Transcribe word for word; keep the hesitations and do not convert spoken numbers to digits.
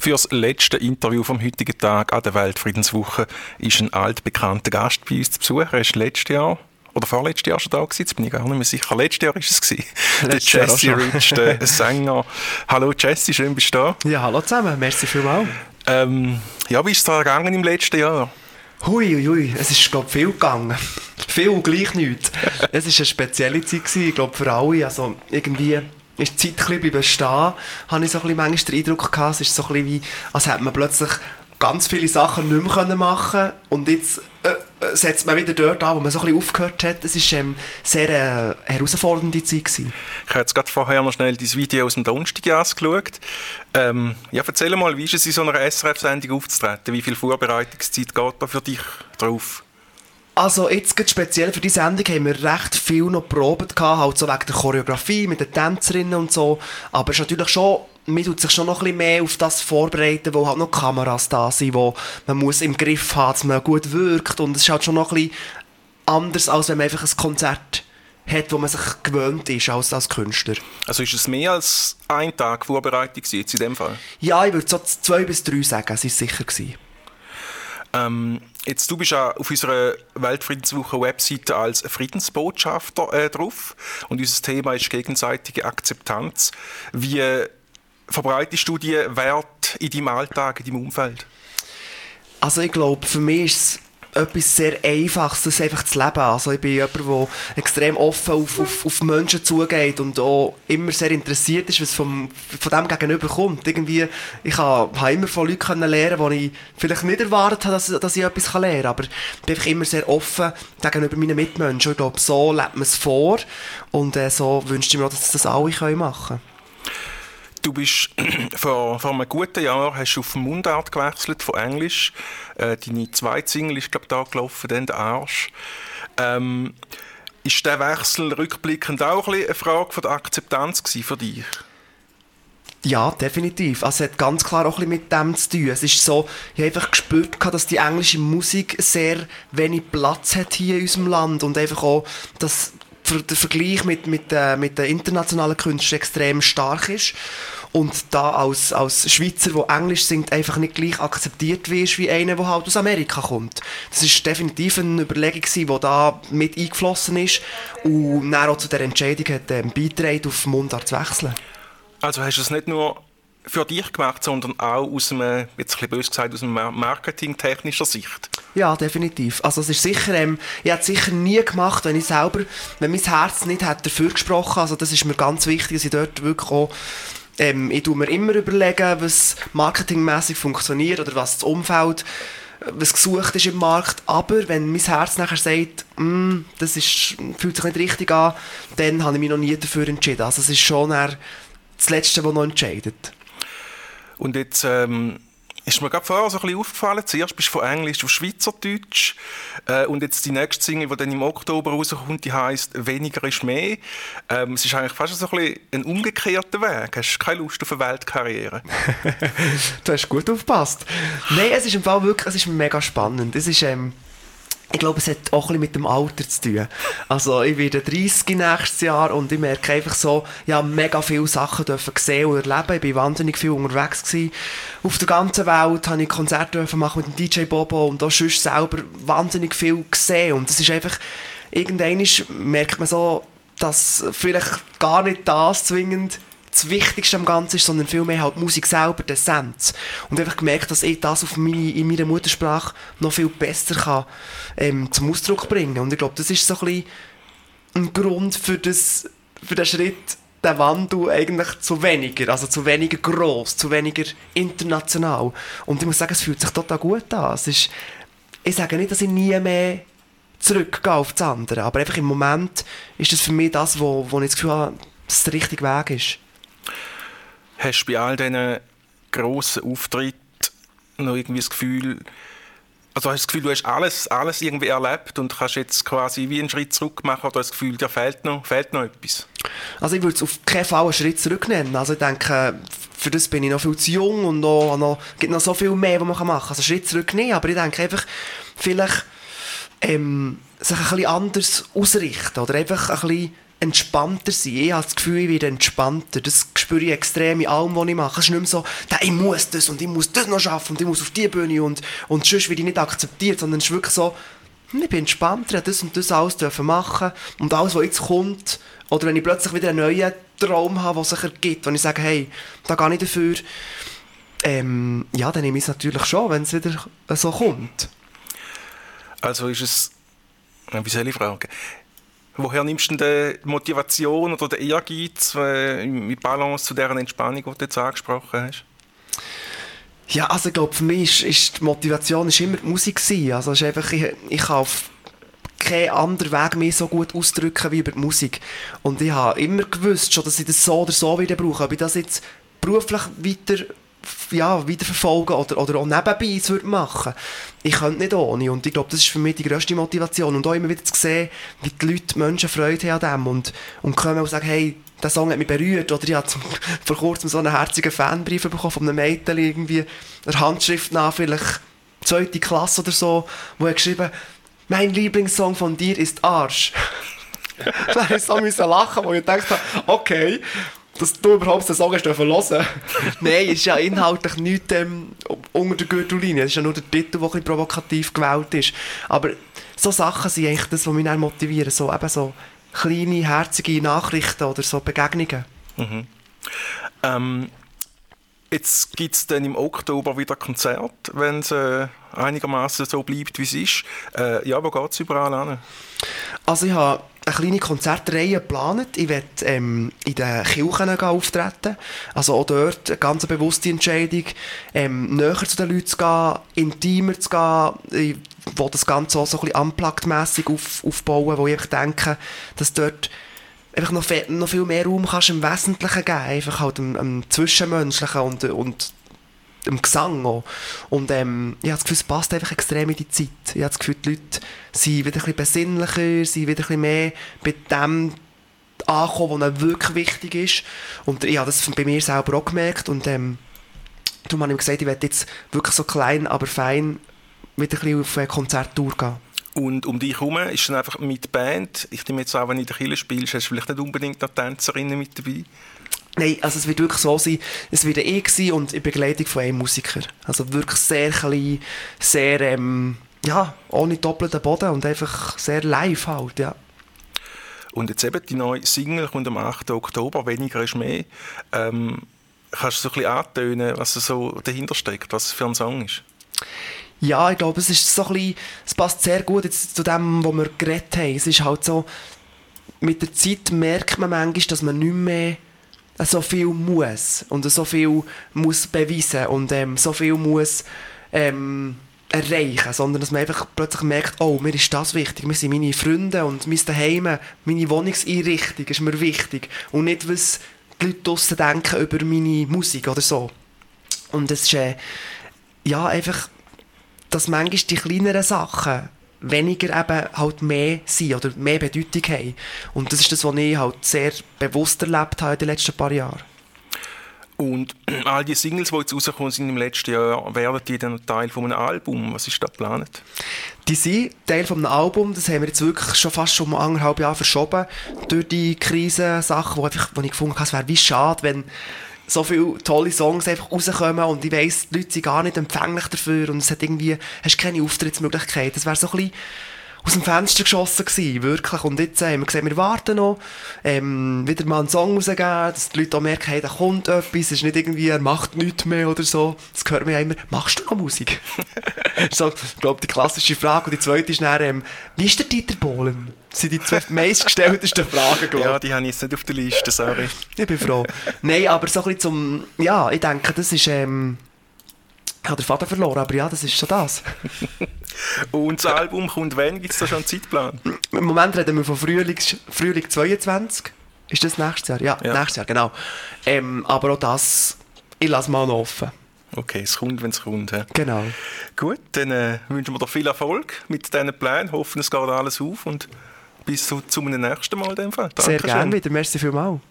Für das letzte Interview vom heutigen Tag an der Weltfriedenswoche ist ein altbekannter Gast bei uns zu Besuch. Er ist letztes Jahr oder vorletztes Jahr schon da gewesen, jetzt bin ich gar nicht mehr sicher. Letztes Jahr war es gewesen. Der Jesse Rich, der Sänger. Hallo Jesse, schön bist du da. Ja, hallo zusammen, merci vielmals. Ähm, ja, wie ist es da gegangen im letzten Jahr? Hui, hui, hui, es ist, glaube ich, viel gegangen. Viel und gleich nichts. Es war eine spezielle Zeit gewesen, ich glaube, für alle. Also, irgendwie ist die Zeit ein bisschen bestehen, habe ich so ein bisschen manchmal den Eindruck gehabt, es ist so ein bisschen wie, als hätte man plötzlich ganz viele Sachen nicht mehr machen können und jetzt äh, setzt man wieder dort an, wo man so ein bisschen aufgehört hat. Es war ähm, sehr äh, herausfordernde Zeit gewesen. Ich habe jetzt gerade vorher noch schnell dein Video aus dem Donnerstag angeschaut. Ähm, ja, erzähl mal, wie ist es in so einer S R F-Sendung aufzutreten? Wie viel Vorbereitungszeit geht da für dich drauf? Also jetzt gerade speziell für diese Sendung haben wir recht viel noch probiert gehabt, halt so wegen der Choreografie mit den Tänzerinnen und so. Aber es ist natürlich schon, man tut sich schon noch ein bisschen mehr auf das vorbereiten, wo halt noch Kameras da sind, wo man muss im Griff haben, dass man gut wirkt. Und es ist halt schon noch ein bisschen anders, als wenn man einfach ein Konzert hat, wo man sich gewöhnt ist als, als Künstler. Also ist es mehr als ein Tag Vorbereitung jetzt in dem Fall? Ja, ich würde so zwei bis drei sagen, es war sicher gewesen. Ähm, jetzt, du bist ja auf unserer Weltfriedenswoche-Webseite als Friedensbotschafter äh, drauf und unser Thema ist gegenseitige Akzeptanz. Wie verbreitest du die Werte in deinem Alltag, in deinem Umfeld? Also ich glaube, für mich ist es etwas sehr Einfaches, das einfach zu leben. Also ich bin jemand, der extrem offen auf, auf, auf Menschen zugeht und auch immer sehr interessiert ist, was vom, von dem Gegenüber kommt. Irgendwie, ich habe, habe immer von Leuten lernen, die ich vielleicht nicht erwartet habe, dass, dass ich etwas lernen kann. Aber ich bin einfach immer sehr offen gegenüber meinen Mitmenschen. Und ich glaube, so lebt man es vor und äh, so wünsche ich mir auch, dass das alle machen können. Du bist vor, vor einem guten Jahr hast du auf Mundart gewechselt, von Englisch. Äh, deine zweite Single ist, glaube ich, da gelaufen, dann «Der Arsch». Ähm, ist der Wechsel rückblickend auch ein bisschen eine Frage von der Akzeptanz gewesen für dich? Ja, definitiv. Also es hat ganz klar auch ein bisschen mit dem zu tun. Es ist so, ich habe einfach gespürt, dass die englische Musik sehr wenig Platz hat hier in unserem Land und einfach auch, dass der Vergleich mit, mit, äh, mit den internationalen Künstlern extrem stark ist und da als, als Schweizer, der Englisch singt, einfach nicht gleich akzeptiert wird wie einer, der halt aus Amerika kommt. Das war definitiv eine Überlegung, die da mit eingeflossen ist und dann auch zu der Entscheidung hat ähm, beigetragen, auf Mundart zu wechseln. Also hast du es nicht nur für dich gemacht, sondern auch aus einem, jetzt ein bisschen böse gesagt, aus einer marketingtechnischer Sicht? Ja, definitiv. Also es ist sicher, ähm, ich hätte es sicher nie gemacht, wenn ich selber, wenn mein Herz nicht hätte dafür gesprochen. Also das ist mir ganz wichtig, dass ich dort wirklich auch, ähm, ich tue mir immer überlegen, was marketingmässig funktioniert oder was das Umfeld, was gesucht ist im Markt. Aber wenn mein Herz nachher sagt, mm, das ist, fühlt sich nicht richtig an, dann habe ich mich noch nie dafür entschieden. Also es ist schon eher das Letzte, was noch entscheidet. Und jetzt ähm, ist mir gerade vorher so ein bisschen aufgefallen, zuerst bist du von Englisch auf Schweizerdeutsch äh, und jetzt die nächste Single, die dann im Oktober rauskommt, die heisst «Weniger ist mehr». Ähm, es ist eigentlich fast so ein bisschen ein umgekehrter Weg. Hast du keine Lust auf eine Weltkarriere? Du hast gut aufgepasst. Nein, es ist im Fall wirklich, es ist mega spannend. Es ist, ähm, ich glaube, es hat auch ein bisschen mit dem Alter zu tun. Also ich werde dreißig nächstes Jahr und ich merke einfach so, ja, mega viele Sachen dürfen sehen und erleben. Ich war wahnsinnig viel unterwegs gewesen. Auf der ganzen Welt habe ich Konzerte dürfen machen mit dem D J Bobo und auch sonst selber wahnsinnig viel gesehen. Und es ist einfach, irgendwann merkt man so, dass vielleicht gar nicht das zwingend das Wichtigste am Ganzen ist, sondern vielmehr halt die Musik selber, die Essenz. Und einfach gemerkt, dass ich das auf meine, in meiner Muttersprache noch viel besser kann, ähm, zum Ausdruck bringen. Und ich glaube, das ist so ein bisschen ein Grund für, das, für den Schritt, den Wandel eigentlich zu weniger, also zu weniger gross, zu weniger international. Und ich muss sagen, es fühlt sich total gut an. Es ist, ich sage nicht, dass ich nie mehr zurückgehe auf das andere, aber einfach im Moment ist das für mich das, wo, wo ich das Gefühl habe, dass es der richtige Weg ist. Hast du bei all diesen grossen Auftritten noch irgendwie das Gefühl, also hast du das Gefühl, du hast alles, alles irgendwie erlebt und kannst jetzt quasi wie einen Schritt zurück machen oder das Gefühl, dir fehlt noch, fehlt noch etwas? Also ich würde es auf keinen Fall einen Schritt zurück nennen. Also ich denke, für das bin ich noch viel zu jung und noch, noch, gibt noch so viel mehr, was man machen kann. Also einen Schritt zurück nicht, aber ich denke einfach, vielleicht ähm, sich ein bisschen anders ausrichten oder einfach ein bisschen entspannter sein. Ich habe das Gefühl, ich werde entspannter. Das spüre ich extrem in allem, was ich mache. Es ist nicht mehr so, ich muss das und ich muss das noch schaffen und ich muss auf die Bühne und, und sonst werde ich nicht akzeptiert, sondern es ist wirklich so, ich bin entspannter, ich das und das alles dürfen machen und alles, was jetzt kommt, oder wenn ich plötzlich wieder einen neuen Traum habe, der sich ergibt, wenn ich sage, hey, da gehe ich dafür, ähm, ja, dann nehme ich es natürlich schon, wenn es wieder so kommt. Also ist es, wie soll ich fragen, woher nimmst du denn die Motivation oder den Ehrgeiz äh, in Balance zu dieser Entspannung, die du jetzt angesprochen hast? Ja, also ich glaube, für mich ist, ist die Motivation ist immer die Musik gewesen. Also es ist einfach, ich, ich kann auf keinen anderen Weg mehr so gut ausdrücken wie über die Musik. Und ich habe immer gewusst, schon, dass ich das so oder so wieder brauche. Ob ich das jetzt beruflich weiter, ja, weiterverfolgen oder, oder auch nebenbei es würde machen. Ich könnte nicht ohne. Und ich glaube, das ist für mich die grösste Motivation. Und auch immer wieder zu sehen, wie die Leute, die Menschen Freude haben an dem und, und kommen und sagen, hey, der Song hat mich berührt. Oder ich habe vor kurzem so einen herzigen Fanbrief bekommen von einem Mädchen, irgendwie eine Handschrift nach, vielleicht zweite Klasse oder so, wo er geschrieben hat, mein Lieblingssong von dir ist Arsch. Da musste ich so lachen, wo ich gedacht habe, okay, dass du überhaupt den Song hast hören dürfen. Nein, es ist ja inhaltlich nichts ähm, unter der Gürtellinie. Es ist ja nur der Titel, der ein bisschen provokativ gewählt ist. Aber so Sachen sind eigentlich das, was mich dann motivieren. So, eben so kleine, herzige Nachrichten oder so Begegnungen. Mhm. Ähm, jetzt gibt es dann im Oktober wieder Konzert, wenn es äh, einigermaßen so bleibt, wie es ist. Äh, ja, wo geht es überall hin? Also ich habe eine kleine Konzertreihe geplant. Ich werde ähm, in den Kirchen auftreten. Also auch dort eine ganz bewusste Entscheidung, ähm, näher zu den Leuten zu gehen, intimer zu gehen. Ich will das Ganze auch so ein bisschen unplugged-mässig auf, aufbauen, wo ich denke, dass dort einfach noch, fe- noch viel mehr Raum kannst im Wesentlichen geben. Einfach halt im, im Zwischenmenschlichen und, und im Gesang auch. Und ähm, ich habe das Gefühl, es passt einfach extrem in die Zeit. Ich habe das Gefühl, die Leute sind wieder ein bisschen besinnlicher, sind wieder ein bisschen mehr bei dem angekommen, was ihnen wirklich wichtig ist. Und ich habe das bei mir selber auch gemerkt. Und ähm, darum habe ich gesagt, ich werde jetzt wirklich so klein, aber fein wieder ein bisschen auf eine Konzerttour gehen. Und um dich herum ist dann einfach mit Band, ich nehme jetzt auch, wenn du in der Kirche spielst, hast du vielleicht nicht unbedingt noch Tänzerinnen mit dabei? Nein, also es wird wirklich so sein, es wird ich sein und in Begleitung von einem Musiker. Also wirklich sehr klein, sehr, ähm, ja, ohne doppelten Boden und einfach sehr live halt, ja. Und jetzt eben die neue Single kommt am achten Oktober, «Weniger ist mehr». Ähm, kannst du so ein bisschen antönen, was so dahinter steckt, was es für ein Song ist? Ja, ich glaube, es ist so ein bisschen, es passt sehr gut jetzt zu dem, was wir geredet haben. Es ist halt so, mit der Zeit merkt man manchmal, dass man nicht mehr so viel muss und so viel muss beweisen und ähm, so viel muss ähm, erreichen, sondern dass man einfach plötzlich merkt, oh, mir ist das wichtig, mir sind meine Freunde und mein Zuhause, meine Wohnungseinrichtung ist mir wichtig und nicht, was die Leute draussen denken über meine Musik oder so. Und es ist äh, ja einfach, dass manchmal die kleineren Sachen weniger eben halt mehr sind oder mehr Bedeutung haben. Und das ist das, was ich halt sehr bewusst erlebt habe in den letzten paar Jahren. Und all die Singles, die jetzt rausgekommen sind im letzten Jahr, werden die dann Teil von einem Album? Was ist da geplant? Die sind Teil von einem Album, das haben wir jetzt wirklich schon fast schon mal anderthalb Jahre verschoben durch die Krisensachen, wo, einfach, wo ich gefunden habe, es wäre wie schade, wenn so viele tolle Songs einfach rauskommen und ich weiss, die Leute sind gar nicht empfänglich dafür und es hat irgendwie, hast keine Auftrittsmöglichkeit. Das wäre so ein bisschen aus dem Fenster geschossen gewesen, wirklich. Und jetzt äh, haben wir gesehen, wir warten noch, ähm, wieder mal einen Song rausgeben, dass die Leute auch merken, hey, da kommt etwas, es ist nicht irgendwie, er macht nichts mehr oder so. Das hört man ja immer, machst du noch Musik? So, ich glaube, die klassische Frage. Und die zweite ist dann, ähm, wie ist der Dieter Bohlen? Das sind die zwei meistgestelltesten Fragen, glaube ich. Ja, die habe ich jetzt nicht auf der Liste, sorry. Ich bin froh. Nein, aber so ein bisschen zum, ja, ich denke, das ist, ähm, ich habe den Vater verloren, aber ja, das ist so das. Und das Album kommt wann? Gibt es da schon einen Zeitplan? Im Moment reden wir von Frühling, Frühling zweiundzwanzig. Ist das nächstes Jahr? Ja, ja. nächstes Jahr, genau. Ähm, aber auch das, ich lasse mal noch offen. Okay, es kommt, wenn es kommt. He? Genau. Gut, dann äh, wünschen wir dir viel Erfolg mit diesen Plänen. Hoffen, es geht alles auf und bis zu, zu einem nächsten Mal. In dem Fall. Sehr gerne wieder, merci vielmals.